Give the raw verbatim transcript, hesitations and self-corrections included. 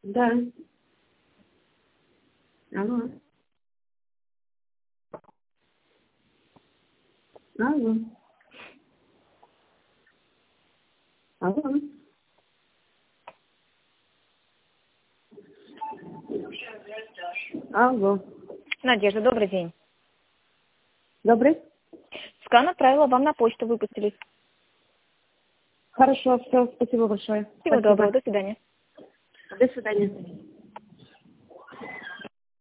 Да. Алло. Алло. Алло. Алло. Надежда, добрый день. Добрый? Скан отправила вам на почту, выпустили. Хорошо, все, спасибо большое. Всего Спасибо. доброго, до свидания. До свидания.